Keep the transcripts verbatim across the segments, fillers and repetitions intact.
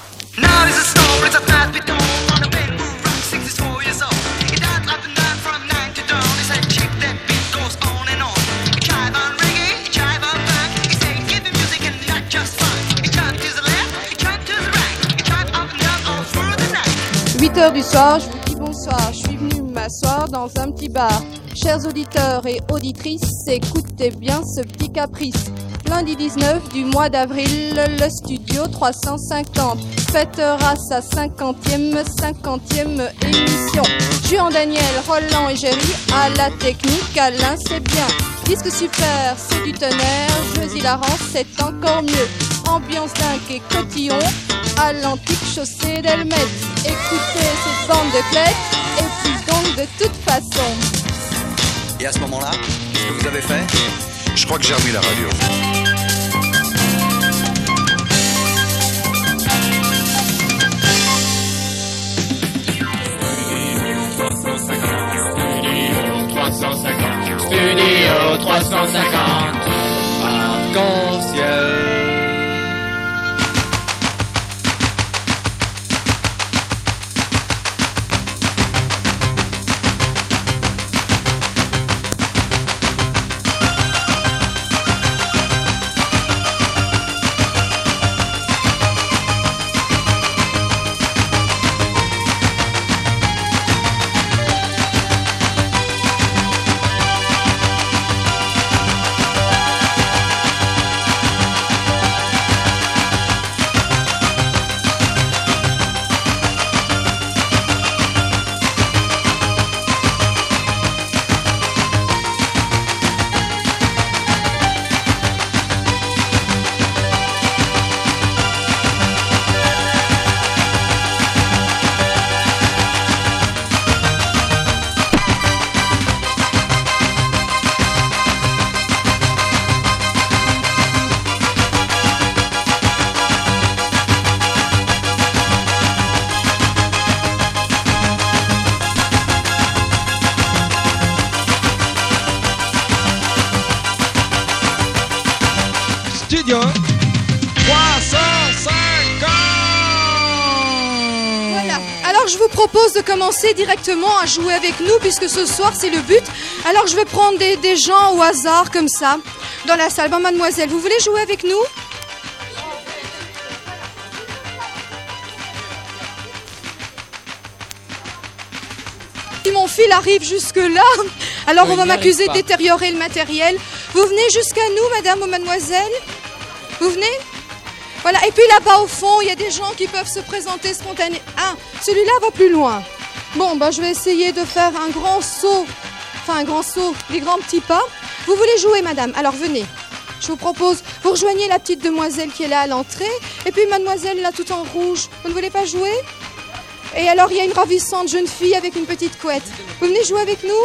huit heures du soir, je vous dis bonsoir. Je suis venue m'asseoir dans un petit bar. Chers auditeurs et auditrices, écoutez bien ce petit caprice. Lundi dix-neuf du mois d'avril, le studio trois cent cinquante fêtera sa cinquantième, cinquantième émission. Juan, Daniel, Roland et Jerry à la technique, Alain c'est bien. Disque super, c'est du tonnerre, jeux hilarants, c'est encore mieux. Ambiance dingue et cotillon à l'antique chaussée d'Elmet. Écoutez cette bande de clés et puis donc de toute façon. Et à ce moment-là, qu'est-ce que vous avez fait? Je crois que j'ai remis la radio. Studio trois cent cinquante, arc-en-ciel. Je vous propose de commencer directement à jouer avec nous puisque ce soir c'est le but. Alors je vais prendre des, des gens au hasard comme ça dans la salle. Bon, mademoiselle, vous voulez jouer avec nous? Si mon fil arrive jusque là, alors oui, on va m'accuser de détériorer le matériel. Vous venez jusqu'à nous, madame ou mademoiselle? Vous venez? Voilà, et puis là-bas au fond, il y a des gens qui peuvent se présenter spontanément. Ah, celui-là va plus loin. Bon, bah, je vais essayer de faire un grand saut, enfin un grand saut, des grands petits pas. Vous voulez jouer, madame? Alors venez. Je vous propose, vous rejoignez la petite demoiselle qui est là à l'entrée, et puis mademoiselle là tout en rouge. Vous ne voulez pas jouer? Et alors il y a une ravissante jeune fille avec une petite couette. Vous venez jouer avec nous?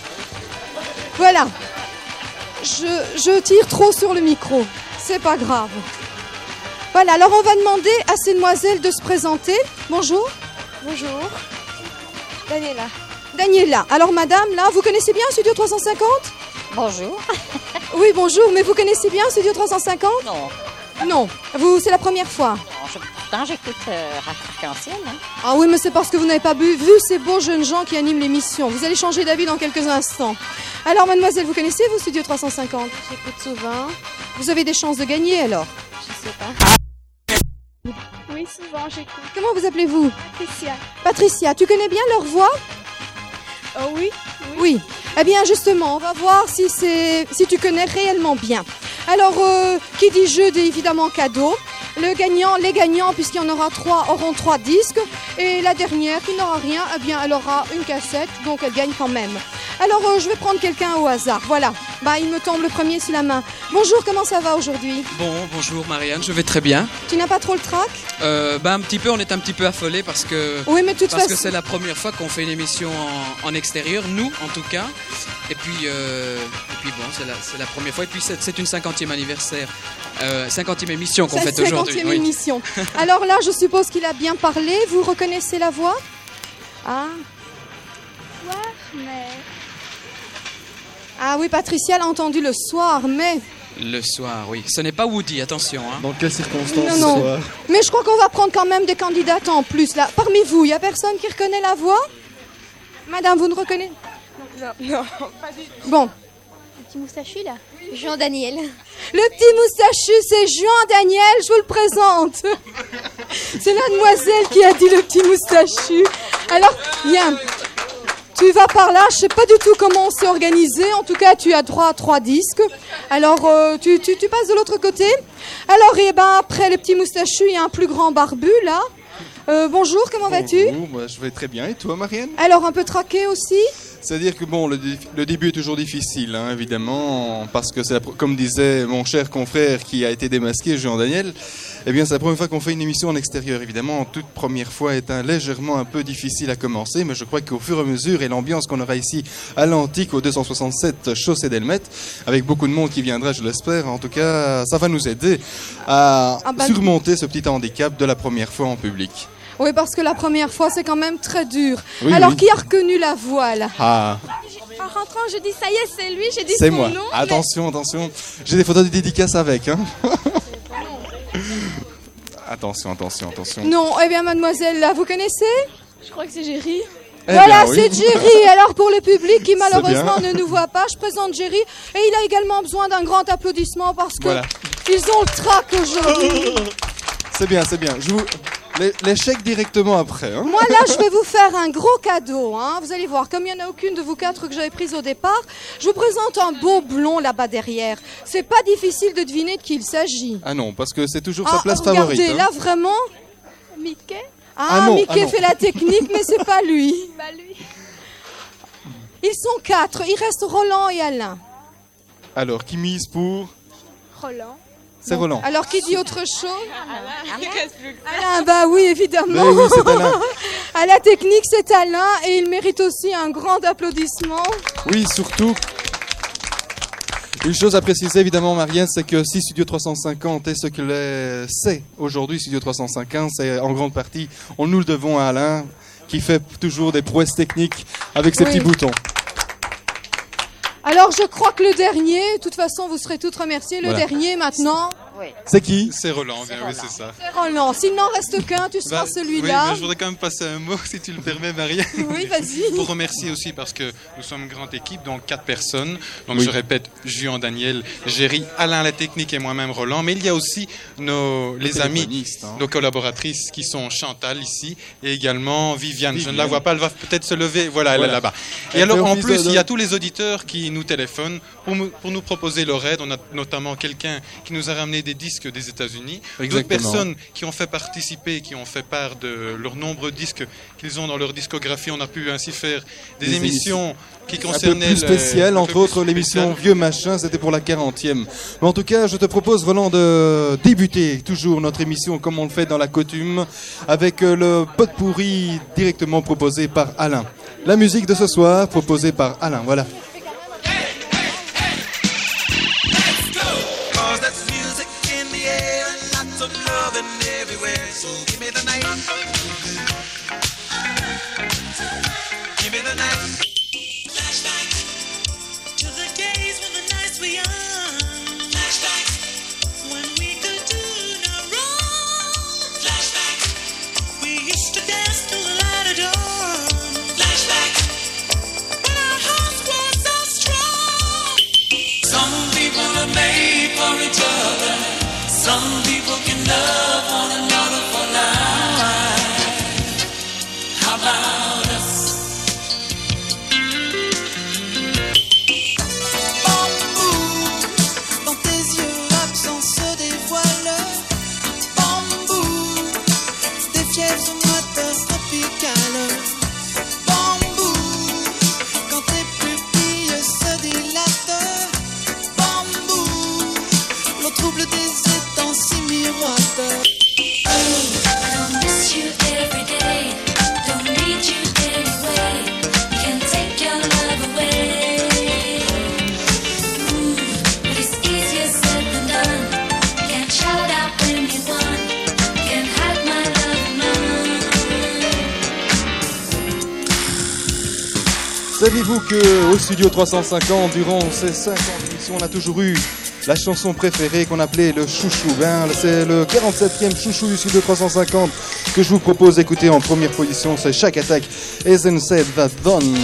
Voilà. Je, je tire trop sur le micro. C'est pas grave. Voilà, alors on va demander à ces demoiselles de se présenter. Bonjour. Bonjour. Daniela. Daniela. Alors madame, là, vous connaissez bien Studio trois cent cinquante? Bonjour. Oui, bonjour, mais vous connaissez bien Studio trois cent cinquante? Non. Non, vous, c'est la première fois? Non, je, pourtant j'écoute euh, Arc-en-Ciel. Hein. Ah oui, mais c'est parce que vous n'avez pas vu, vu ces beaux jeunes gens qui animent l'émission. Vous allez changer d'avis dans quelques instants. Alors mademoiselle, vous connaissez vous Studio trois cent cinquante? J'écoute souvent. Vous avez des chances de gagner alors? Je sais pas. Oui, souvent j'écoute. Comment vous appelez-vous? Patricia. Patricia, tu connais bien leur voix? Oh oui, oui. Oui. Eh bien justement, on va voir si, c'est, si tu connais réellement bien. Alors, euh, qui dit jeu dit évidemment cadeau. Le gagnant, les gagnants, puisqu'il y en aura trois, auront trois disques. Et la dernière, qui n'aura rien, eh bien, elle aura une cassette, donc elle gagne quand même. Alors, euh, je vais prendre quelqu'un au hasard. Voilà. Bah, il me tombe le premier sous la main. Bonjour, comment ça va aujourd'hui? Bon, bonjour Marianne, je vais très bien. Tu n'as pas trop le trac? euh, bah, Un petit peu, on est un petit peu affolés parce que oui, mais de toute parce façon... que c'est la première fois qu'on fait une émission en, en extérieur, nous en tout cas. Et puis, euh, et puis bon, c'est la, c'est la première fois. Et puis c'est, c'est une cinquantième anniversaire, euh, cinquantième émission qu'on fait aujourd'hui. cinquantième émission. Oui. Alors là, je suppose qu'il a bien parlé. Vous reconnaissez la voix? Ah. Soir, mais... Ah oui, Patricia l'a entendu le soir, mais... Le soir, oui. Ce n'est pas Woody, attention. Hein. Dans quelles circonstances Non, ce non. soir? Mais je crois qu'on va prendre quand même des candidates en plus, là. Parmi vous, il n'y a personne qui reconnaît la voix? Madame, vous ne reconnaissez? Non, non, pas du tout. Bon. Le petit moustachu là. Jean Daniel. Le petit moustachu, c'est Jean Daniel, je vous le présente. C'est la demoiselle qui a dit le petit moustachu. Alors, viens. Tu vas par là, je sais pas du tout comment on s'est organisé. En tout cas, tu as droit à trois disques. Alors, euh, tu, tu, tu passes de l'autre côté. Alors, et ben, après le petit moustachu, il y a un plus grand barbu, là. Euh, bonjour, comment vas-tu? Bonjour, moi, je vais très bien. Et toi, Marianne? Alors, un peu traqué aussi? C'est-à-dire que bon, le, dé- le début est toujours difficile, hein, évidemment, parce que c'est, la pr- comme disait mon cher confrère qui a été démasqué, Jean Daniel, eh bien, c'est la première fois qu'on fait une émission en extérieur. Évidemment, toute première fois est un, légèrement un peu difficile à commencer, mais je crois qu'au fur et à mesure, et l'ambiance qu'on aura ici à l'Antique, au deux cent soixante-sept chaussée d'Elmet, avec beaucoup de monde qui viendra, je l'espère, en tout cas, ça va nous aider à Ah bah- surmonter ce petit handicap de la première fois en public. Oui, parce que la première fois, c'est quand même très dur. Oui, Alors, oui. qui a reconnu la voix, là? Ah, En rentrant, je dis ça y est, c'est lui, j'ai dit c'est son moi. nom. mais- Attention, attention. J'ai des photos de dédicace avec, hein. Attention, attention, attention. Non, eh bien, mademoiselle, là, vous connaissez? Je crois que c'est Géry. Eh Voilà, bien, oui. c'est Jerry. Alors, pour le public qui C'est malheureusement bien. ne nous voit pas, je présente Jerry. Et il a également besoin d'un grand applaudissement parce que Voilà. ils ont le trac aujourd'hui. C'est bien, c'est bien. Je vous... les- L'échec directement après. Hein. Moi, là, je vais vous faire un gros cadeau. Hein. Vous allez voir, comme il n'y en a aucune de vous quatre que j'avais prise au départ, je vous présente un beau blond là-bas derrière. C'est pas difficile de deviner de qui il s'agit. Ah non, parce que c'est toujours Ah, sa place regardez, favorite. hein. là, vraiment. Mickey. Ah, Ah non, Mickey ah non. fait la technique, mais c'est pas lui. Bah lui. Ils sont quatre. Il reste Roland et Alain. Alors, qui mise pour... Roland. C'est Roland. Alors, qui dit autre chose? Il reste plus que Alain, bah oui, évidemment. Mais oui, c'est Alain. À la technique, c'est Alain et il mérite aussi un grand applaudissement. Oui, surtout... Une chose à préciser, évidemment, Marianne, c'est que si Studio trois cent cinquante est ce que l'est- c'est aujourd'hui, Studio trois cent cinquante, c'est en grande partie, on nous le devons à Alain, qui fait toujours des prouesses techniques avec ses Oui. petits boutons. Alors, je crois que le dernier, de toute façon, vous serez toutes remerciées. Le Voilà. dernier, maintenant, Oui. C'est qui? C'est Roland, bien oui, Roland. c'est ça. c'est Roland. S'il n'en reste qu'un, tu seras Bah, celui-là. oui, bah, je voudrais quand même passer un mot, si tu le permets, Marianne. Oui, vas-y. Pour remercier aussi, parce que nous sommes une grande équipe, donc quatre personnes. Donc Oui. je répète, Juan, Daniel, Géry, Alain la technique et moi-même Roland. Mais il y a aussi nos, les amis, téléphonistes, hein. nos collaboratrices qui sont Chantal ici et également Viviane. Je ne la Viviane. vois pas, elle va peut-être se lever. Voilà, elle Voilà. est là-bas. Et Elle alors fait en office plus, de- il y a tous les auditeurs qui nous téléphonent pour, nous- pour nous proposer leur aide. On a notamment quelqu'un qui nous a ramené des disques des États-Unis. D'autres Exactement. personnes qui ont fait participer, qui ont fait part de leur nombreux disques qu'ils ont dans leur discographie. On a pu ainsi faire des, Des émissions qui Un peu concernaient... plus le- spécial, un peu entre plus autres l'émission spécial. Vieux Machin, c'était pour la quarantième. Mais en tout cas, je te propose, Roland, de débuter toujours notre émission comme on le fait dans la coutume, avec euh, le pot pourri directement proposé par Alain. La musique de ce soir, proposée par Alain, voilà. Cause that's music in the air and lots of loving everywhere. So give me the night. Give me the night. Flashback to the days when the nights were young. Flashback when we could do no wrong. Flashback we used to dance till the light of dawn. Flashback when our hearts were so strong. Some people are made for each other. Some people can love one another for life. How about us? Bambou, dans tes yeux l'absence se dévoile. Bambou, des fièvres moteurs tropicales. Bambou, quand tes pupilles se dilatent. Bambou, l'eau trouble des étangs si miroite. I don't miss you every day. Don't need you anyway. You can take your love away. Ooh, but it's easier said than done. You can't shout out when you won. You can't hide my love alone. Saviez-vous que au Studio trois cent cinquante, durant ces cinquante émissions, on a toujours eu la chanson préférée qu'on appelait le chouchou. Ben, c'est le quarante-septième chouchou du Studio trois cent cinquante que je vous propose d'écouter en première position. C'est Shack Attack, Isn't Said That Done.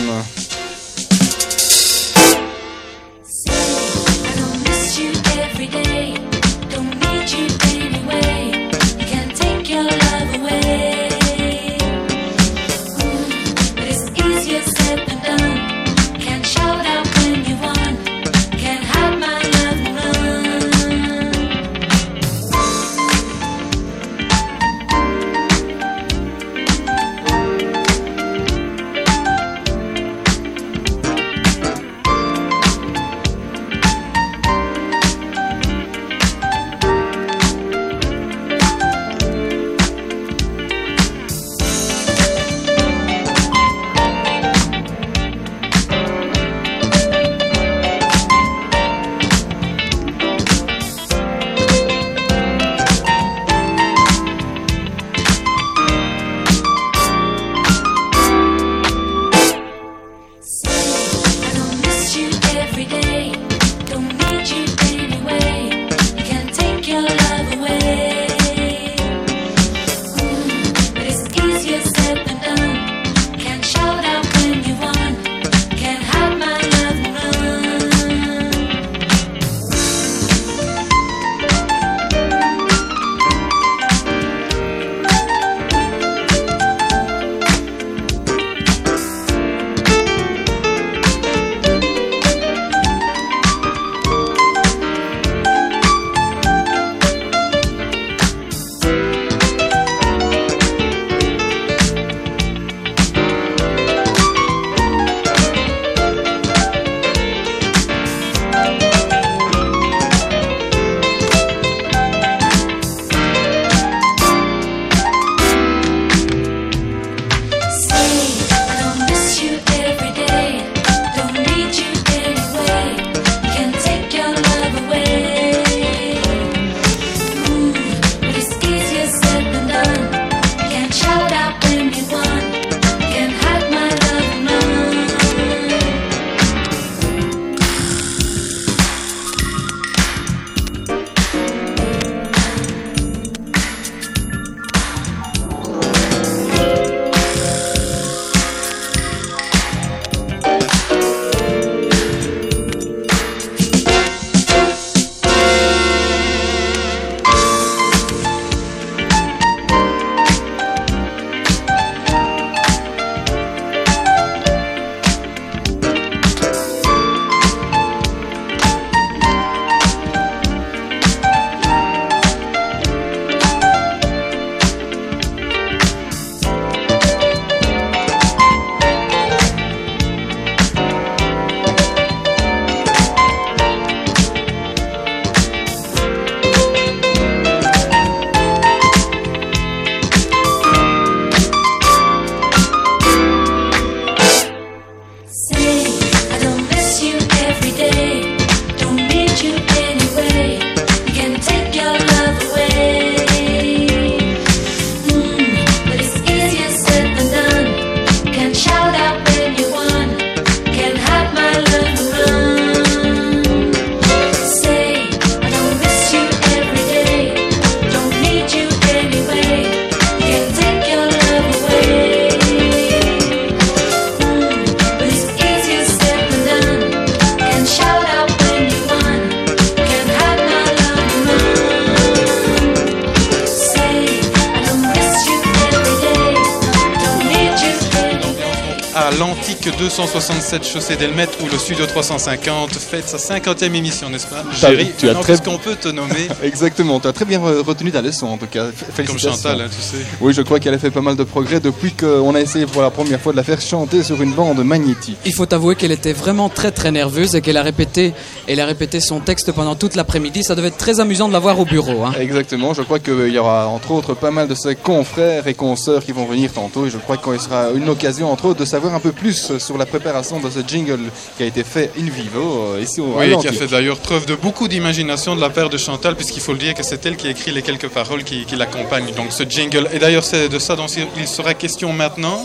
l'antique deux cent soixante-sept chaussée d'Elmet où le Studio trois cent cinquante fête sa cinquantième émission, n'est-ce pas, Géry? Tu as très... Est-ce qu'on peut te nommer? Exactement, tu as très bien retenu ta leçon en tout cas. Félicitations. Comme Chantal, hein, tu sais. Oui, je crois qu'elle a fait pas mal de progrès depuis qu'on a essayé pour la première fois de la faire chanter sur une bande magnétique. Il faut avouer qu'elle était vraiment très très nerveuse et qu'elle a répété, elle a répété son texte pendant toute l'après-midi. Ça devait être très amusant de la voir au bureau. Hein. Exactement, je crois qu'il y aura entre autres pas mal de ses confrères et consoeurs qui vont venir tantôt et je crois qu'il sera une occasion entre autres de savoir un peu plus sur la préparation de ce jingle qui a été fait in vivo euh, ici au Oui, qui a fait d'ailleurs preuve de beaucoup d'imagination de la part de Chantal, puisqu'il faut le dire que c'est elle qui a écrit les quelques paroles qui, qui l'accompagnent. Donc ce jingle, et d'ailleurs c'est de ça dont il sera question maintenant,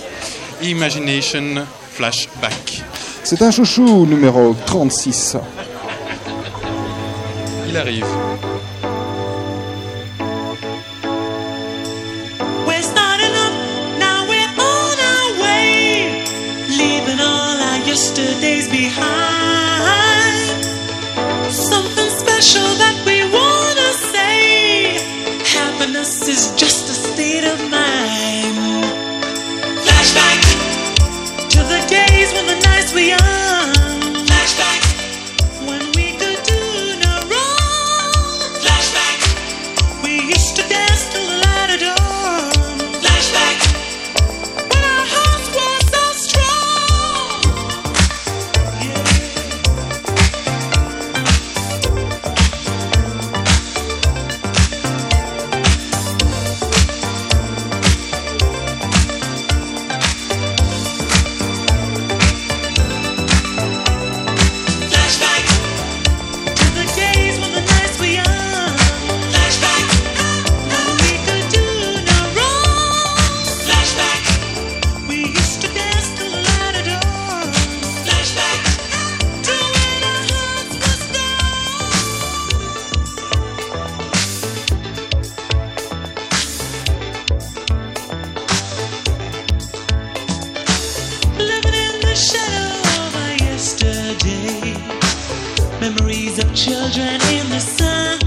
Imagination Flashback. C'est un chouchou numéro trente-six. Il il arrive. We're starting up, now we're on our way, leaving all our yesterdays behind. Something special that we wanna say. Happiness is just a state of mind. Flashback to the days when the nights were young. Flashback when we could do no wrong. Flashback we used to dance till the light of dawn. Flashback when our hearts were so strong. Yeah. Flashback to the days when the nights were young. Flashback when we could do no wrong. Flashback we used to dance till the light of dawn. Flashback to when our hearts were strong. Living in the shadow of our yesterday. Memories of children in the sun.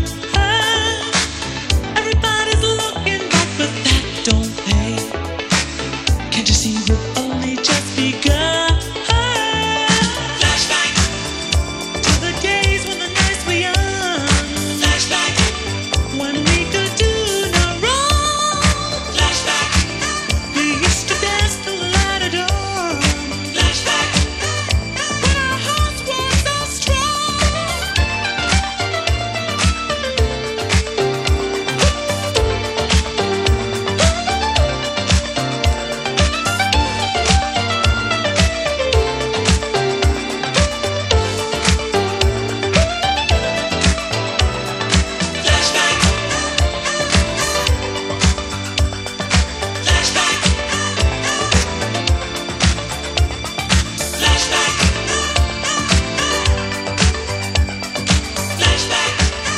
Everybody's looking back, but that don't pay. Can't you see we've only just begun? Flashback to the days when the nights were young. Flashback when we could do no wrong. Flashback we used to dance till the light of dawn. Flashback when our hearts were so strong. Flashback. Flashback. Flashback. Flashback.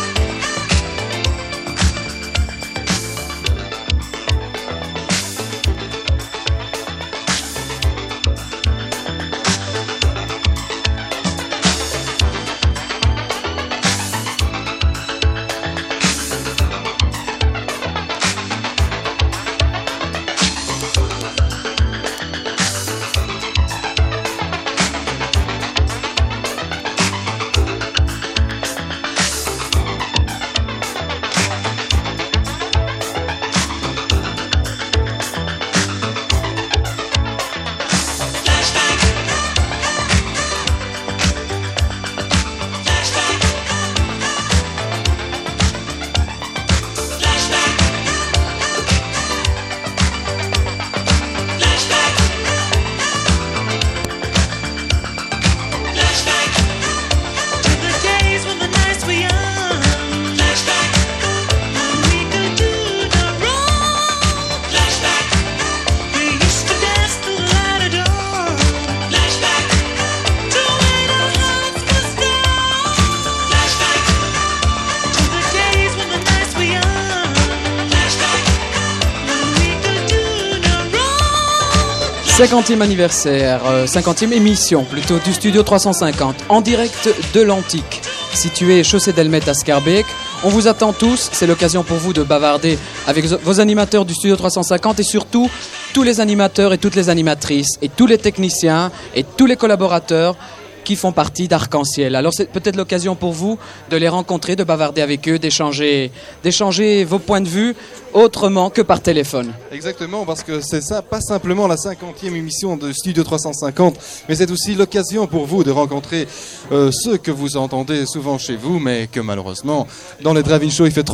cinquantième anniversaire, euh, cinquantième émission plutôt du Studio trois cent cinquante, en direct de l'Antique, situé chaussée d'Elmet à Scarbeck. On vous attend tous, c'est l'occasion pour vous de bavarder avec vos animateurs du Studio trois cent cinquante et surtout tous les animateurs et toutes les animatrices et tous les techniciens et tous les collaborateurs qui font partie d'Arc-en-Ciel. Alors c'est peut-être l'occasion pour vous de les rencontrer, de bavarder avec eux, d'échanger, d'échanger vos points de vue autrement que par téléphone. Exactement, parce que c'est ça, pas simplement la cinquantième émission de Studio trois cent cinquante, mais c'est aussi l'occasion pour vous de rencontrer euh, ceux que vous entendez souvent chez vous, mais que malheureusement, dans les drive-in shows, il fait trop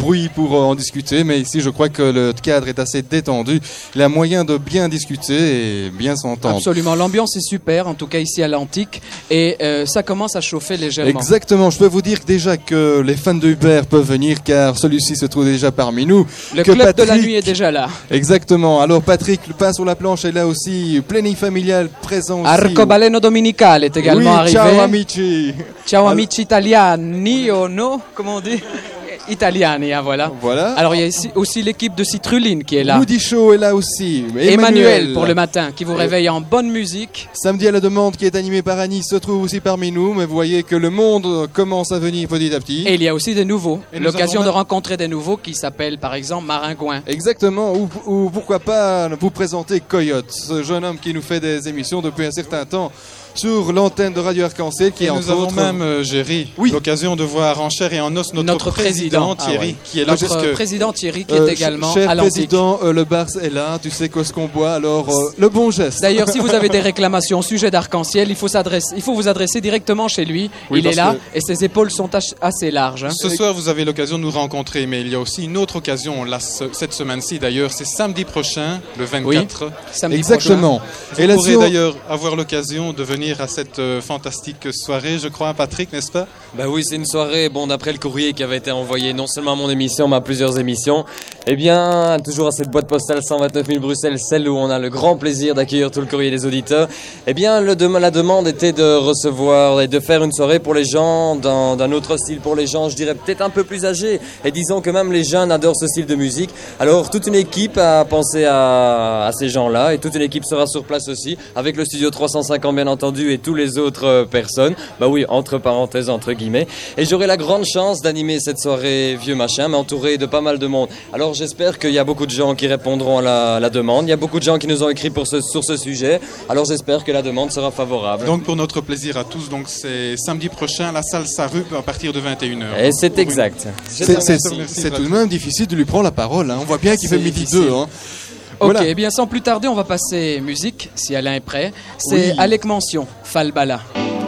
bruit pour euh, en discuter, mais ici je crois que le cadre est assez détendu. Il y a moyen de bien discuter et bien s'entendre. Absolument, l'ambiance est super, en tout cas ici à l'Antique, et euh, ça commence à chauffer légèrement. Exactement, je peux vous dire déjà que les fans de Hubert peuvent venir car celui-ci se trouve déjà parmi nous. Le que club Patrick... de la nuit est déjà là. Exactement, alors Patrick, le pain sur la planche est là aussi, planning familial présent aussi. Arcobaleno Dominicale est également oui, arrivé. Ciao amici. Ciao amici italiani o no, comment on dit? Italiani, hein, voilà. Voilà. Alors il y a ici aussi l'équipe de Citruline qui est là. Woody Show est là aussi. Emmanuel, Emmanuel pour le matin, qui vous réveille en bonne musique. Samedi à la demande, qui est animé par Annie, se trouve aussi parmi nous. Mais vous voyez que le monde commence à venir petit à petit. Et il y a aussi des nouveaux. Et L'occasion avons... de rencontrer des nouveaux qui s'appellent par exemple Maringouin. Exactement. Ou, ou pourquoi pas vous présenter Coyote, ce jeune homme qui nous fait des émissions depuis un certain temps sur l'antenne de Radio Arc-en-Ciel, qui et est nous entre avons autres... même, euh, Géry, oui. l'occasion de voir en chair et en os notre, notre président, président Thierry, ah ouais. qui est là. Notre Puisque... président Thierry, qui euh, est également cher à l'Antique. président, euh, le Bars est là, tu sais quoi ce qu'on boit, alors euh, le bon geste. D'ailleurs, si vous avez des réclamations au sujet d'Arc-en-Ciel, il faut, s'adresser, il faut vous adresser directement chez lui. Oui, il est là que... et ses épaules sont assez larges. Hein. Ce soir, vous avez l'occasion de nous rencontrer, mais il y a aussi une autre occasion, là, ce, cette semaine-ci d'ailleurs, c'est samedi prochain, le vingt-quatre. Oui, samedi exactement. Prochain. Vous et là, pourrez si on... d'ailleurs avoir l'occasion de venir à cette euh, fantastique soirée, je crois, Patrick, n'est-ce pas? Bah oui, c'est une soirée, bon, d'après le courrier qui avait été envoyé non seulement à mon émission, mais à plusieurs émissions, eh bien, toujours à cette boîte postale cent vingt-neuf mille Bruxelles, celle où on a le grand plaisir d'accueillir tout le courrier des auditeurs, eh bien, le de- la demande était de recevoir et de faire une soirée pour les gens dans, d'un autre style, pour les gens, je dirais, peut-être un peu plus âgés, et disons que même les jeunes adorent ce style de musique. Alors, toute une équipe a pensé à, à ces gens-là, et toute une équipe sera sur place aussi, avec le studio trois cent cinquante bien entendu, et tous les autres euh, personnes. Bah oui, entre parenthèses, entre guillemets. Et j'aurai la grande chance d'animer cette soirée vieux machin, mais entouré de pas mal de monde. Alors j'espère qu'il y a beaucoup de gens qui répondront à la, à la demande. Il y a beaucoup de gens qui nous ont écrit pour ce, sur ce sujet. Alors j'espère que la demande sera favorable. Donc pour notre plaisir à tous, donc c'est samedi prochain, la salle Sarup à partir de vingt et une heures. Et c'est exact. C'est, c'est, c'est tout de même difficile de lui prendre la parole. Hein. On voit bien qu'il fait midi deux. Hein. Ok, Voilà. eh bien sans plus tarder, on va passer musique, si Alain est prêt. C'est Oui. Alec Mention, Falbala.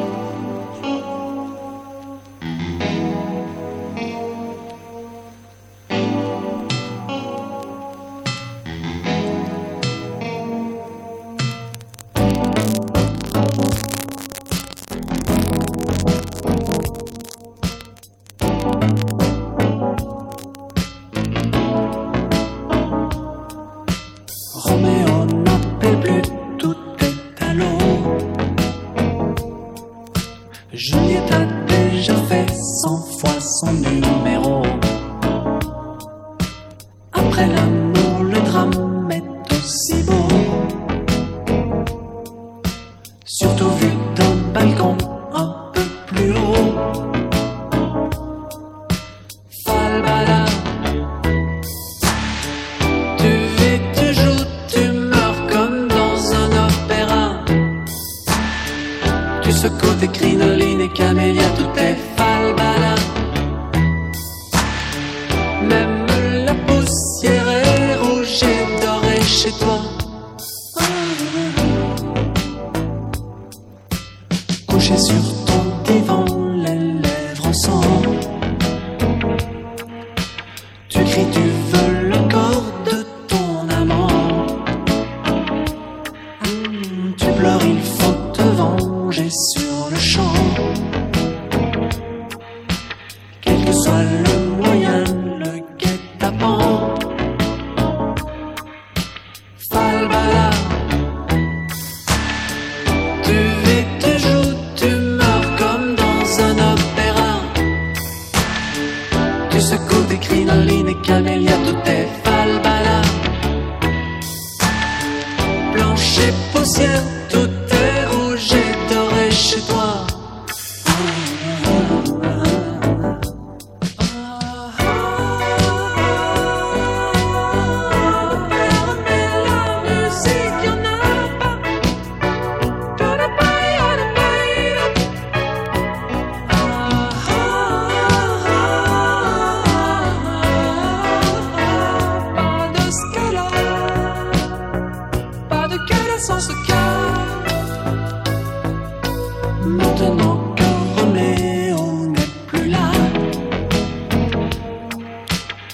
Roméo n'appelle plus, tout est à l'eau. Juliette a déjà fait cent fois son numéro. Après l'amour, le drame est aussi beau. Surtout vu d'un balcon un peu plus haut. Falbala, tu vis, tu joues, tu meurs comme dans un opéra. Tu secoues tes crinolines et camélias, tout est falbala. Même la poussière est rouge et dorée chez toi. Couché sur ton divan, les lèvres en sang. Tu cries, tu veux le corps de ton amant. Hum, tu pleures, il faut te venger sur le champ. Quel que soit le moyen, le guet-apens. Falbala, tu vis, tu joues, tu meurs comme dans un opéra. Tu secoues tes crinolines et camélias, tout est falbala. Blanche et poussière, tout est rouge et doré chez toi. Mais la musique, y'en a pas. Y'en a pas, y'en a pas. Pas de scala, pas de cœur sans ce cœur. Maintenant que Roméo n'est plus là,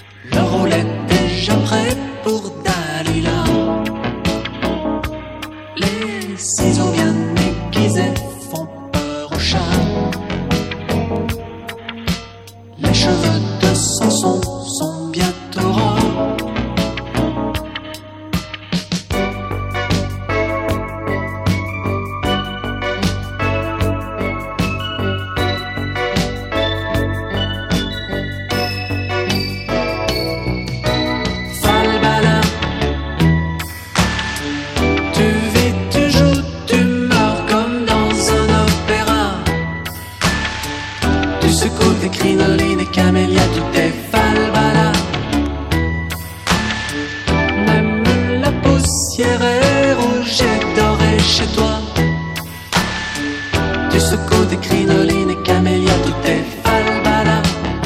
poussière et rouge et doré chez toi. Tu secoues des crinolines et camélias, tout est falbala.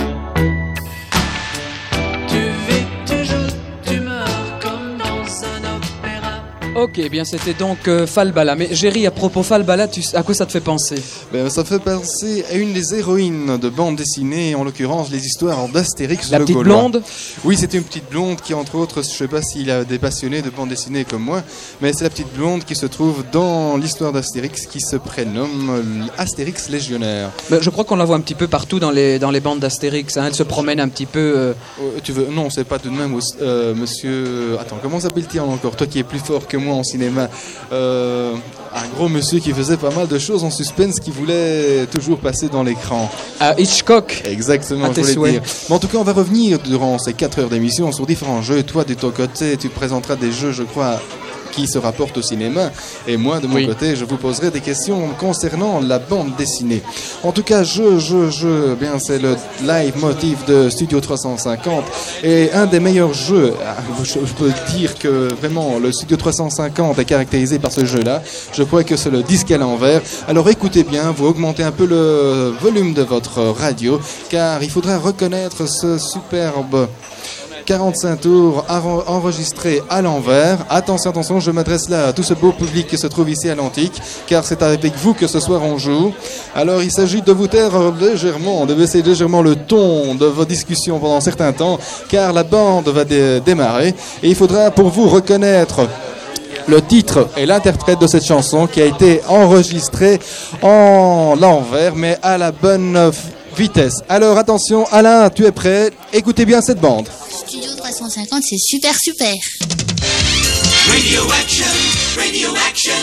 Tu vis, tu joues, tu meurs comme dans un opéra. Ok, eh bien c'était donc euh, Falbala. Mais Géry, à propos Falbala, tu, à quoi ça te fait penser? Ben, ça fait penser à une des héroïnes de bande dessinée, en l'occurrence les histoires d'Astérix La le petite Gaulois. blonde? Oui, c'était une petite blonde qui, entre autres, je sais pas s'il a des passionnés de bande dessinée comme moi, mais c'est la petite blonde qui se trouve dans l'histoire d'Astérix qui se prénomme Astérix Légionnaire. Ben, je crois qu'on la voit un petit peu partout dans les, dans les bandes d'Astérix. Hein. Elle se promène un petit peu. Euh... Euh, tu veux Non, c'est pas tout de même euh, monsieur. Attends, comment s'appelle-t-il encore? Toi qui es plus fort que moi en cinéma. Euh, un gros monsieur qui faisait pas mal de choses en suspense, qui voulait toujours passer dans l'écran. Ah, Hitchcock. Exactement, À je tes voulais souhaits. dire. Mais en tout cas, on va revenir durant ces quatre heures d'émission sur différents jeux. Toi, de ton côté, tu présenteras des jeux, je crois, qui se rapportent au cinéma. Et moi, de mon Oui. côté, je vous poserai des questions concernant la bande dessinée. En tout cas, jeu, jeu, jeu, bien, c'est le live motif de Studio trois cent cinquante. Et un des meilleurs jeux, ah, je, je peux dire que vraiment, le Studio trois cent cinquante est caractérisé par ce jeu-là. Je crois que c'est le disque à l'envers. Alors écoutez bien, vous augmentez un peu le volume de votre radio, car il faudra reconnaître ce superbe quarante-cinq tours enre- enregistrés à l'envers. Attention, attention, je m'adresse là à tout ce beau public qui se trouve ici à l'Antique, car c'est avec vous que ce soir on joue. Alors il s'agit de vous taire légèrement, de baisser légèrement le ton de vos discussions pendant un certain temps, car la bande va dé- démarrer et il faudra pour vous reconnaître le titre et l'interprète de cette chanson qui a été enregistrée en l'envers, mais à la bonne f- vitesse. Alors attention, Alain, tu es prêt? Écoutez bien cette bande. Studio trois cent cinquante, c'est super super. Radio action, radio action.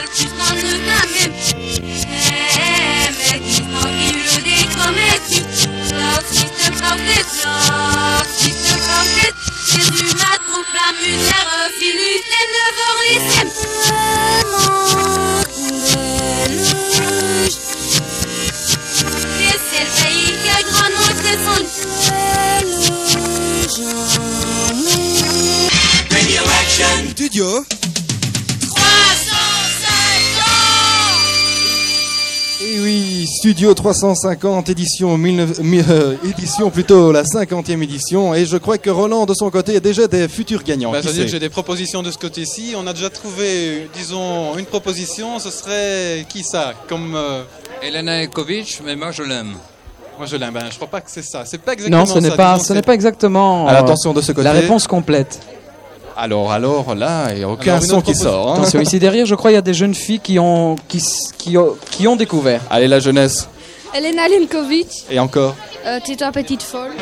Radio action. Studio Et oui, Studio trois cent cinquante, édition, mille neuf- mi- euh, édition plutôt la cinquantième édition. Et je crois que Roland, de son côté, a déjà des futurs gagnants. Bah, Qui c'est-à-dire sait que j'ai des propositions de ce côté-ci. On a déjà trouvé, disons, une proposition. Ce serait qui ça? Comme euh, Elena Ekovic, mais moi je l'aime. moi je l'aime. Ben, je crois pas que c'est ça. C'est pas exactement Non, ce n'est ça, pas, disons, ce c'est- n'est pas exactement Alors, euh, attention de ce côté. la réponse complète. Alors, alors, là, il n'y a aucun Alors, une son autre qui propos- sort. hein. Attention, ici derrière, je crois il y a des jeunes filles qui ont, qui, s- qui, ont- qui ont découvert. Allez, la jeunesse. Elena Linkovic, Et encore. euh, Tais-toi petite folle.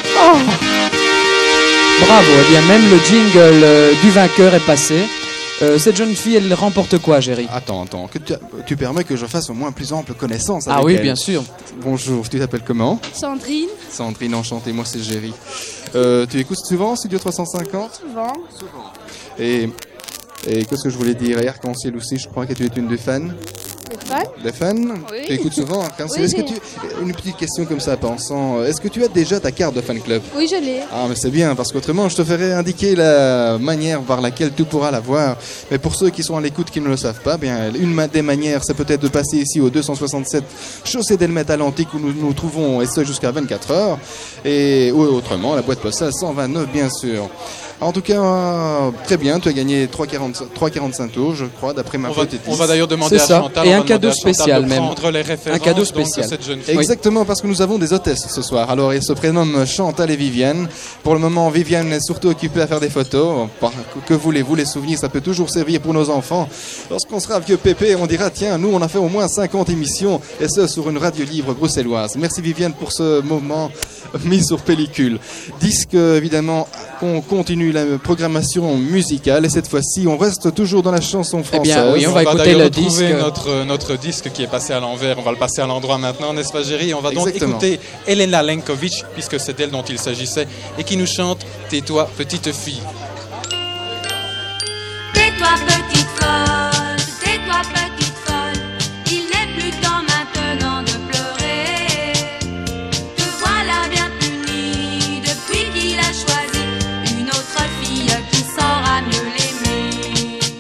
Bravo, eh bien même le jingle euh, du vainqueur est passé. Euh, cette jeune fille, elle remporte quoi, Géry? Attends, attends. Que tu, tu permets que je fasse au moins plus ample connaissance Ah avec oui, elle. bien sûr. Bonjour, tu t'appelles comment? Sandrine, Sandrine, enchantée, moi c'est Géry. Euh, tu écoutes souvent Studio trois cent cinquante? souvent. Et, et qu'est-ce que je voulais dire? Et Arc-en-Ciel aussi, je crois que tu es une des fans. Des fans? Des fans? Oui. Tu écoutes souvent Arc-en-Ciel? Oui, Est-ce que j'ai- tu... Une petite question comme ça, pensant. Est-ce que tu as déjà ta carte de fan club? Oui, je l'ai. Ah, mais c'est bien, parce qu'autrement, je te ferai indiquer la manière par laquelle tu pourras la voir. Mais pour ceux qui sont à l'écoute qui ne le savent pas, bien, une ma- des manières, c'est peut-être de passer ici au deux cent soixante-sept Chaussée d'Elmet à l'Antique, où nous nous trouvons, et ce jusqu'à vingt-quatre heures. Et ou autrement, la boîte postale cent vingt-neuf, bien sûr. En tout cas, euh, très bien, tu as gagné trois virgule quarante-cinq tours, je crois, d'après ma On va, petite on va d'ailleurs demander C'est à ça. Chantal. Et on un va cadeau demander à Chantal spécial de même. prendre les références Un cadeau donc, de spécial. cette jeune fille. Exactement, parce que nous avons des hôtesses ce soir. Alors, elles se prénomment Chantal et Viviane. Pour le moment, Viviane est surtout occupée à faire des photos. Par- Que voulez-vous, les souvenirs, ça peut toujours servir pour nos enfants. Lorsqu'on sera vieux pépé, on dira, tiens, nous, on a fait au moins cinquante émissions, et ce, sur une radio libre bruxelloise. Merci Viviane pour ce moment mis sur pellicule. Disque, évidemment, on continue la programmation musicale, et cette fois-ci, on reste toujours dans la chanson française. Eh bien, oui, on va écouter d'ailleurs le retrouver disque. Notre, notre disque qui est passé à l'envers. On va le passer à l'endroit maintenant, n'est-ce pas, Géry? On va donc Exactement. écouter Elena Lenkovic, puisque c'est d'elle dont il s'agissait, et qui nous chante Tais-toi, petite fille. Tais-toi petite folle, tais-toi petite folle, il n'est plus temps maintenant de pleurer. Te voilà bien punie depuis qu'il a choisi une autre fille qui saura mieux l'aimer.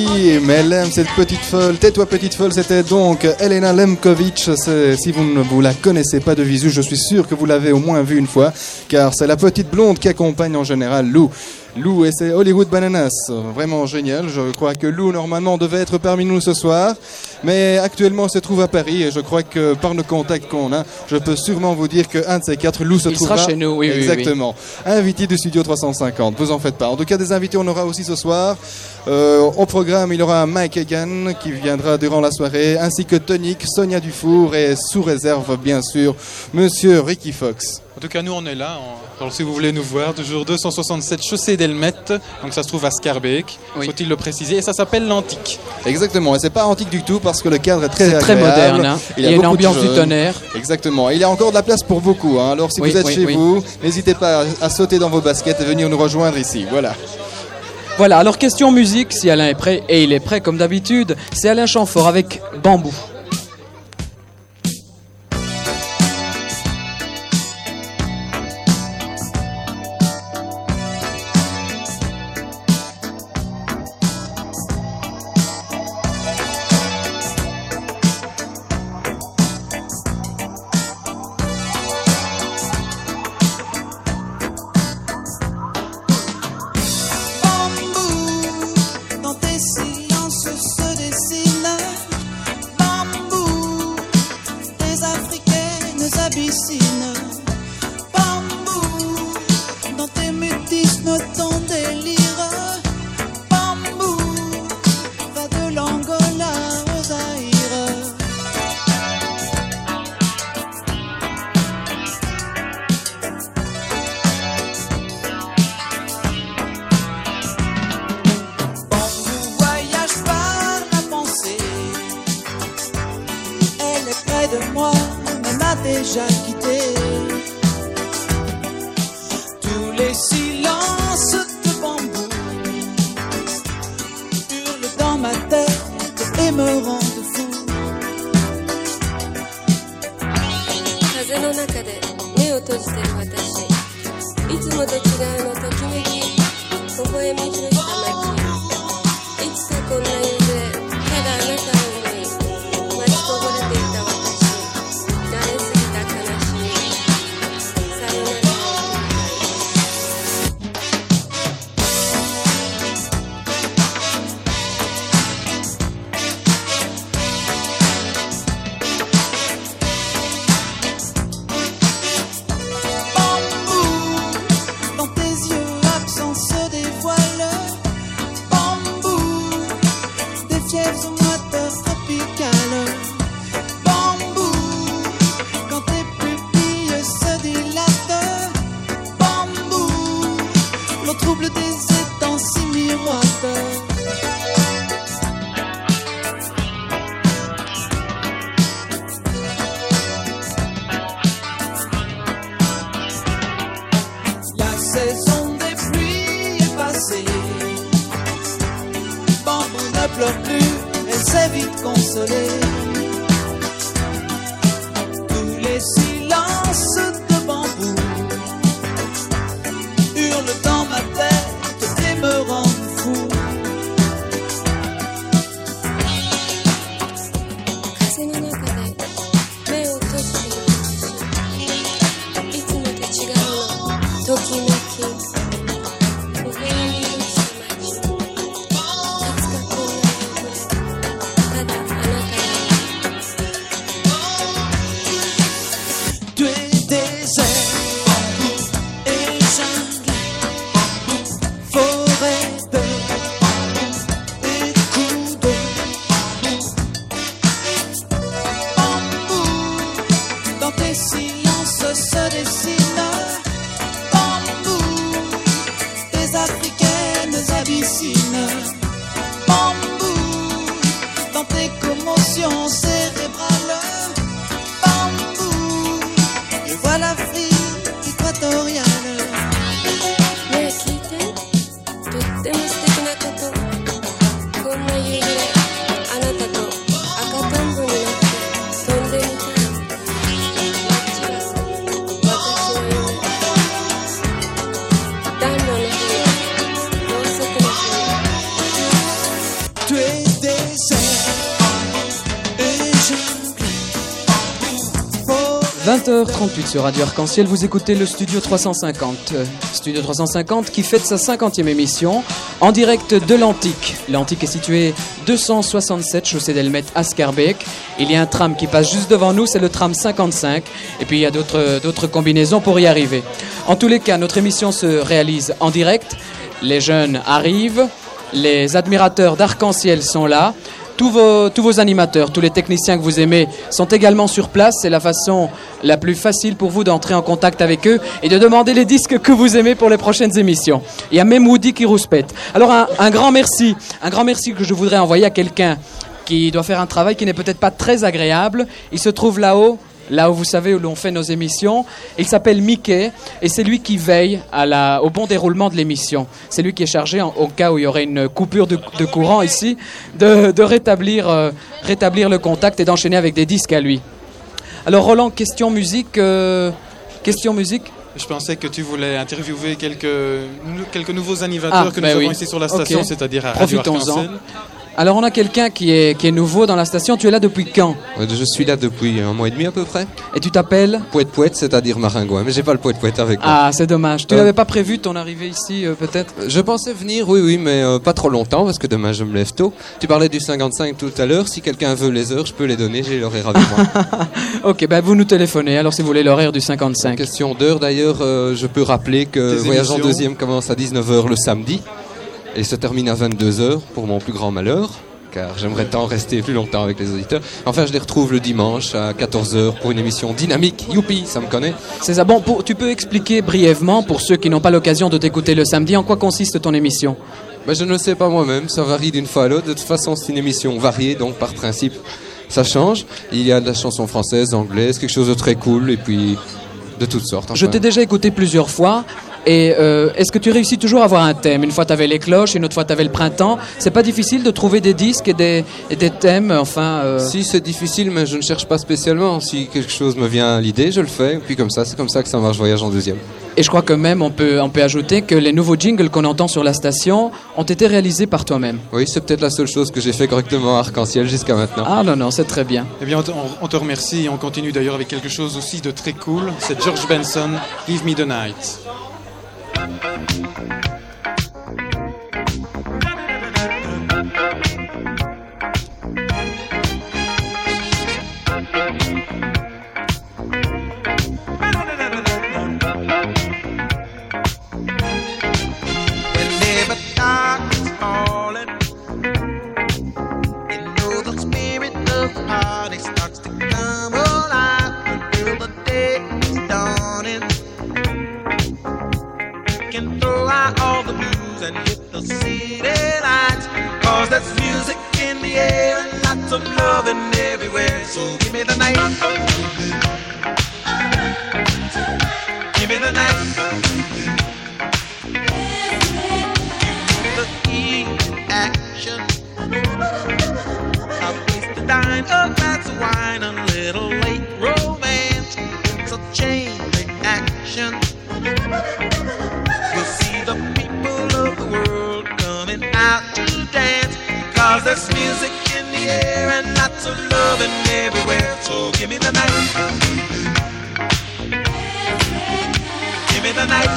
Oui, mais elle aime cette petite folle. Tais-toi petite folle, c'était donc Elena Lemkovic. C'est- Si vous ne vous la connaissez pas de visu, je suis sûr que vous l'avez au moins vue une fois, car c'est la petite blonde qui accompagne en général Lou. Lou et c'est Hollywood Bananas, vraiment génial. Je crois que Lou normalement devait être parmi nous ce soir, mais actuellement se trouve à Paris et je crois que par nos contacts qu'on a, je peux sûrement vous dire qu'un de ces quatre, Lou se Il trouvera sera chez nous, oui, oui, oui. exactement. Invité du studio trois cent cinquante, vous en faites pas. En tout cas, des invités on aura aussi ce soir. Euh, au programme, il y aura Mike Egan qui viendra durant la soirée, ainsi que Tonic, Sonia Dufour et sous réserve bien sûr Monsieur Ricky Fox. En tout cas, nous, on est là. On- Alors, si vous voulez nous voir, toujours deux cent soixante-sept chaussée d'Elmette. Donc, ça se trouve à Scarbeck. Faut-il le préciser. Et ça s'appelle l'Antique. Exactement, et c'est pas antique du tout parce que le cadre est très C'est très agréable. moderne, hein. Il Il y a une beaucoup de ambiance du jeunes. tonnerre. Exactement, il y a encore de la place pour beaucoup, hein. Alors si Oui, vous êtes oui, chez oui. vous, n'hésitez pas à, à sauter dans vos baskets et venir nous rejoindre ici, voilà. Voilà, alors question musique, si Alain est prêt, et il est prêt comme d'habitude, c'est Alain Chamfort avec Bambou. Dans tes silences se dessinent bambou, des africaines abyssines. Bambou, dans tes mutismes, ton délire. Bambou, va de l'Angola au Zaïre. Voyage par la pensée. Elle est près de moi, mais m'a déjà quitté. Tous les silences de bambou hurlent dans ma tête et me rendent fou. 風の中で目を閉じてる私、いつもと違うのときめき、微笑みつした街、いつかこんな夜でただあなたを思い待ちこぼれていた私、慣れすぎた悲しみ、さよならを Dans tes yeux absents se dévoile bambou, des fièvres aux moiteurs tropicales. Bambou, quand tes pupilles se dilatent. Bambou, l'eau trouble des étangs si miroite. La saison des pluies est passée. Bambou ne pleure plus, elle s'est vite consolée. Tous les silences de bambou hurlent dans ma tête et me rendent fou. 風の中で目を閉じてる私、いつもと違うのときめき、微笑みつした街、いつかこんな夜でただあなたを Tu es désert, bambou et jungle, forêt de bambou et coups de bambou. Dans tes silences se dessinent bambou, des africaines abyssines. Bambou, dans tes commotions cérébrales. Bambou, je vois l'Afrique équatoriale. ねえ聞いて、とっても素敵なこと、こんな夕暮れ、あなたと赤とんぼになって飛んでみたい。街は私の夢、暖炉の日、ろうそくの日。 Tu es vingt heures trente-huit sur Radio Arc-en-Ciel, vous écoutez le Studio trois cent cinquante. Euh, Studio trois cent cinquante qui fête sa cinquantième émission en direct de l'Antique. L'Antique est situé deux cent soixante-sept chaussée d'Elmet à Schaerbeek. Il y a un tram qui passe juste devant nous, c'est le tram cinquante-cinq. Et puis il y a d'autres, d'autres combinaisons pour y arriver. En tous les cas, notre émission se réalise en direct. Les jeunes arrivent, les admirateurs d'Arc-en-Ciel sont là. Tous vos, tous vos animateurs, tous les techniciens que vous aimez sont également sur place. C'est la façon la plus facile pour vous d'entrer en contact avec eux et de demander les disques que vous aimez pour les prochaines émissions. Il y a même Woody qui rouspète. Alors un, un grand merci, un grand merci que je voudrais envoyer à quelqu'un qui doit faire un travail qui n'est peut-être pas très agréable. Il se trouve là-haut. Là où vous savez où l'on fait nos émissions. Il s'appelle Mickey et c'est lui qui veille à la, au bon déroulement de l'émission. C'est lui qui est chargé, en, au cas où il y aurait une coupure de, de courant ici, de, de rétablir, euh, rétablir le contact et d'enchaîner avec des disques à lui. Alors Roland, question musique. Euh, question musique. Je pensais que tu voulais interviewer quelques, quelques nouveaux animateurs Ah, que ben nous oui. avons ici sur la station, Ok. c'est-à-dire à Radio Profitons-en. Arc-en-Ciel. Alors on a quelqu'un qui est, qui est nouveau dans la station. Tu es là depuis quand? Je suis là depuis un mois et demi à peu près. Et tu t'appelles? Poète Poète, c'est-à-dire maringouin, mais j'ai pas le Poète Poète avec moi. Ah, c'est dommage. Tu Euh, n'avais pas prévu ton arrivée ici, euh, peut-être? Je pensais venir, oui, oui, mais euh, pas trop longtemps parce que demain je me lève tôt. Tu parlais du cinquante-cinq tout à l'heure. Si quelqu'un veut les heures, je peux les donner. J'ai l'horaire avec moi. Ok, ben vous nous téléphonez. Alors si vous voulez l'horaire du cinquante-cinq. Question d'heure d'ailleurs, euh, je peux rappeler que Tes Voyage en émissions. deuxième commence à dix-neuf heures le samedi et se termine à vingt-deux heures pour mon plus grand malheur. Car j'aimerais tant rester plus longtemps avec les auditeurs. Enfin, je les retrouve le dimanche à quatorze heures pour une émission dynamique. Youpi, ça me connaît. C'est ça. Bon, pour, tu peux expliquer brièvement, pour ceux qui n'ont pas l'occasion de t'écouter le samedi, en quoi consiste ton émission? Ben, je ne le sais pas moi-même, ça varie d'une fois à l'autre. De toute façon, c'est une émission variée, donc par principe, ça change. Il y a de la chanson française, anglaise, quelque chose de très cool, et puis de toutes sortes. Je enfin. t'ai déjà écouté plusieurs fois. Et euh, est-ce que tu réussis toujours à avoir un thème? Une fois tu avais les cloches, une autre fois tu avais le printemps. C'est pas difficile de trouver des disques et des, et des thèmes, enfin... euh, Si, c'est difficile, mais je ne cherche pas spécialement. Si quelque chose me vient à l'idée, je le fais. Et puis comme ça, c'est comme ça que ça marche Voyage en deuxième. Et je crois que même on peut, on peut ajouter que les nouveaux jingles qu'on entend sur la station ont été réalisés par toi-même. Oui, c'est peut-être la seule chose que j'ai fait correctement à Arc-en-Ciel jusqu'à maintenant. Ah non, non, c'est très bien. Eh bien, on te, on- on te remercie et on continue d'ailleurs avec quelque chose aussi de très cool. C'est George Benson, Give Me the Night. Whenever darkness falling, you know the spirit of the party starts to come alive until the day is dawning. You can throw out all the blues and hit the city lights, 'cause there's music in the air and lots of loving everywhere. So give me the night. Give me the night. The heat, action. A place to dine, a glass of wine, a little late romance. It's a chain reaction. You'll see the people of the world coming out to dance, 'cause there's music in the air and lots of loving everywhere. So give me the night. Give me the night.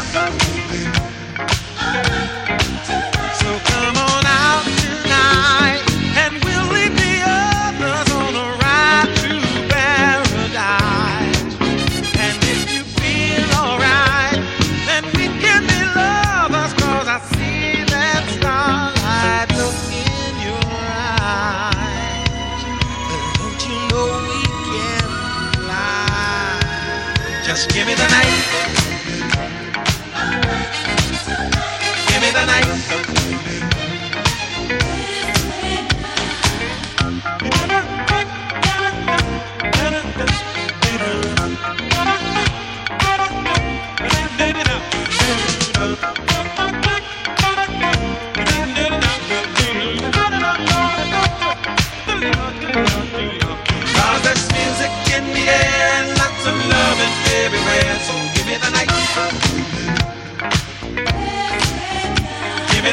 So come on out tonight, and we'll lead the others on a ride to paradise. And if you feel alright, then we can be lovers, 'cause I see that starlight look in your eyes. But don't you know we can fly? Just give me the night. Give me the night. Cause there's music in the air and lots of loving everywhere. So give me the night. Give me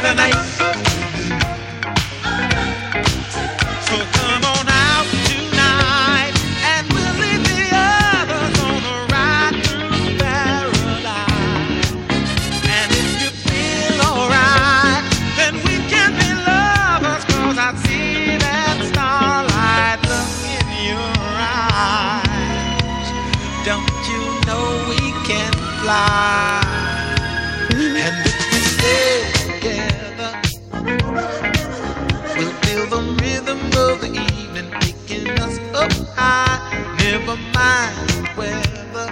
never mind weather.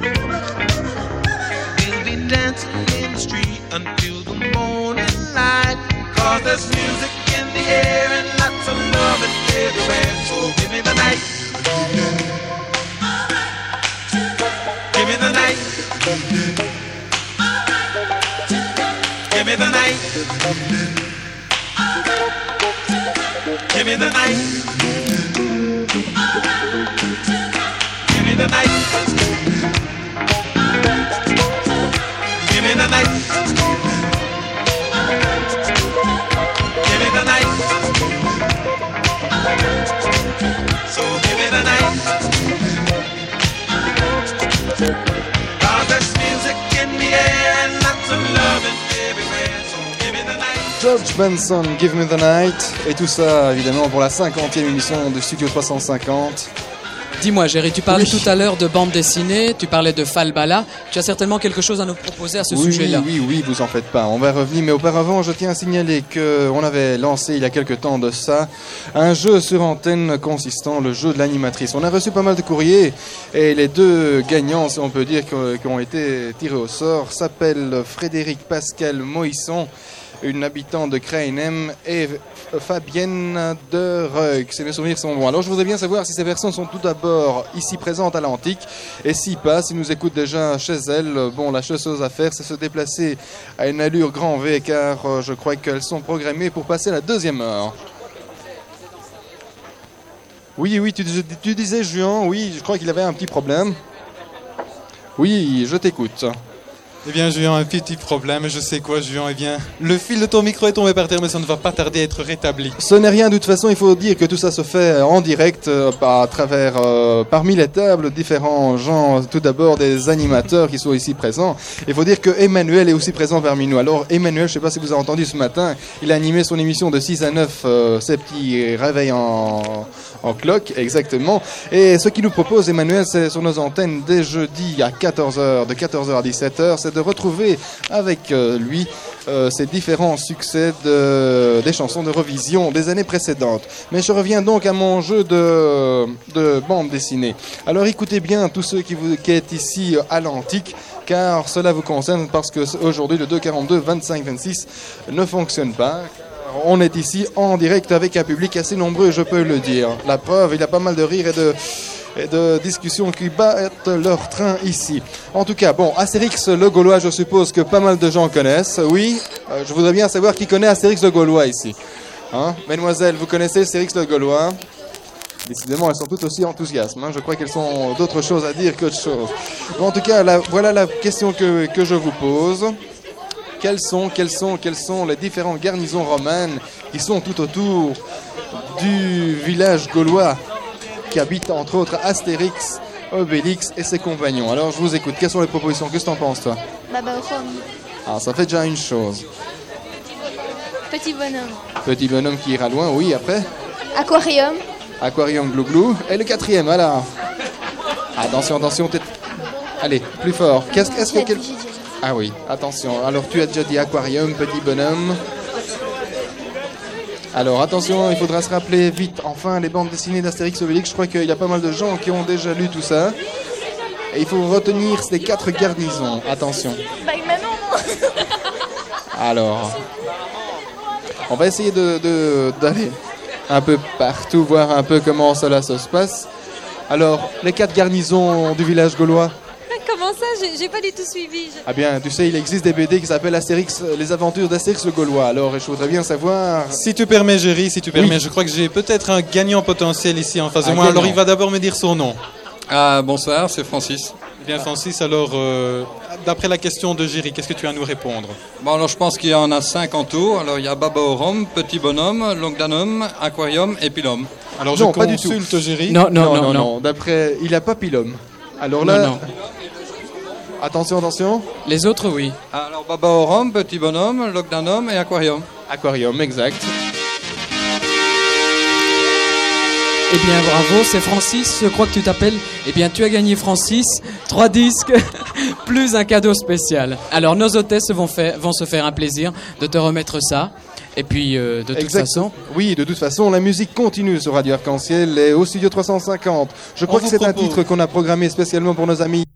We'll be dancing in the street until the morning light. Cause there's music in the air and lots of loving everywhere. So give me the night. Give me the night. Give me the night. Give me the night. Give me the night. Give me the night. Give me the night. So give me the night. Cause there's music in the air and lots of loving everywhere. So give me the night. George Benson, Give Me the Night, et tout ça évidemment pour la cinquantième émission de Studio trois cent cinquante. Dis-moi, Géry, tu parlais Oui. tout à l'heure de bande dessinée, tu parlais de Falbala. Tu as certainement quelque chose à nous proposer à ce oui, sujet-là. Oui, oui, oui, vous en faites pas. On va revenir, mais auparavant, je tiens à signaler qu'on avait lancé il y a quelque temps de ça un jeu sur antenne consistant, le jeu de l'animatrice. On a reçu pas mal de courriers et les deux gagnants, si on peut dire, qui qui ont été tirés au sort, s'appellent Frédéric Pascal Moisson, une habitante de Krainem, et Fabienne de Reug, si mes souvenirs sont bons. Alors je voudrais bien savoir si ces personnes sont tout d'abord ici présentes à l'Antique, et si pas, si nous écoutent déjà chez elles. Bon, la chose à faire, c'est se déplacer à une allure grand V, car euh, je crois qu'elles sont programmées pour passer la deuxième heure. Oui, oui, tu, tu disais, Juan, oui, je crois qu'il avait un petit problème. Oui, je t'écoute. Eh bien, Juan, un petit problème, je sais quoi, Juan, eh bien, le fil de ton micro est tombé par terre, mais ça ne va pas tarder à être rétabli. Ce n'est rien, de toute façon, il faut dire que tout ça se fait en direct, euh, à travers, euh, parmi les tables, différents gens, tout d'abord des animateurs qui sont ici présents. Il faut dire que Emmanuel est aussi présent parmi nous. Alors, Emmanuel, je ne sais pas si vous avez entendu ce matin, il a animé son émission de six à neuf, euh, ces petits réveils en, en cloque, exactement. Et ce qu'il nous propose, Emmanuel, c'est sur nos antennes dès jeudi à quatorze heures, de quatorze heures à dix-sept heures, c'est de retrouver avec euh, lui euh, ces différents succès de, des chansons de revision des années précédentes. Mais je reviens donc à mon jeu de, de bande dessinée. Alors écoutez bien tous ceux qui, vous, qui êtes ici à l'Antique, car cela vous concerne, parce que aujourd'hui le deux quarante-deux vingt-cinq vingt-six ne fonctionne pas. On est ici en direct avec un public assez nombreux, je peux le dire. La preuve, il y a pas mal de rires et de... et de discussions qui battent leur train ici. En tout cas, bon, Astérix le Gaulois, je suppose que pas mal de gens connaissent. Oui, euh, je voudrais bien savoir qui connaît Astérix le Gaulois ici. Hein, mesdemoiselles, vous connaissez Astérix le Gaulois? Décidément, elles sont toutes aussi enthousiastes. Hein. Je crois qu'elles ont d'autres choses à dire qu'autre chose. Bon, en tout cas, la, voilà la question que, que je vous pose. Quelles sont, quelles sont, quelles sont les différentes garnisons romaines qui sont tout autour du village gaulois, qui habite entre autres Astérix, Obélix et ses compagnons? Alors je vous écoute, quelles sont les propositions? Qu'est-ce que t'en penses toi? Baba au Rhum. Ah, ça fait déjà une chose. Petit bonhomme. Petit bonhomme qui ira loin, oui, après Aquarium. Aquarium Glouglou. Et le quatrième, voilà. Attention, attention, t'es... Allez, plus fort. Qu'est-ce, est-ce que... Quel... Ah oui, attention. Alors tu as déjà dit Aquarium, petit bonhomme. Alors attention, il faudra se rappeler vite, enfin, les bandes dessinées d'Astérix Obélix. Je crois qu'il y a pas mal de gens qui ont déjà lu tout ça. Et il faut retenir ces quatre garnisons. Attention. Bah, maintenant, non. Alors, on va essayer de, de, d'aller un peu partout, voir un peu comment cela se passe. Alors, les quatre garnisons du village gaulois. Comment ça? J'ai, j'ai pas du tout suivi. Je- Ah bien, tu sais, il existe des B D qui s'appellent Astérix, les aventures d'Astérix le Gaulois. Alors, je voudrais bien savoir... Si tu permets, Géry, si tu permets, Oui. je crois que j'ai peut-être un gagnant potentiel ici en face de Un moi. gagnant. Alors, il va d'abord me dire son nom. Ah, bonsoir, c'est Francis. Eh bien, Francis, alors, euh, d'après la question de Géry, qu'est-ce que tu as à nous répondre? Bon, alors je pense qu'il y en a cinq en tout. Alors, il y a Baba au Rhum, Petit Bonhomme, Longdanum, Aquarium et Pilum. Alors, je Non, pas du tout. consulte Géry. Non, non, non, non, non, non. non. D'après, il n'a pas Pilum. Alors là... Non, non. Attention, attention. Les autres, oui. Alors, Baba au Rhum, Petit Bonhomme, Longdanum et Aquarium. Aquarium, exact. Eh bien, bravo, c'est Francis, je crois que tu t'appelles. Eh bien, tu as gagné, Francis, trois disques, plus un cadeau spécial. Alors, nos hôtesses vont, faire, vont se faire un plaisir de te remettre ça. Et puis, euh, de toute Exact. façon... Oui, de toute façon, la musique continue sur Radio Arc-en-Ciel et au Studio trois cent cinquante. Je crois On que vous c'est un propose- titre qu'on a programmé spécialement pour nos amis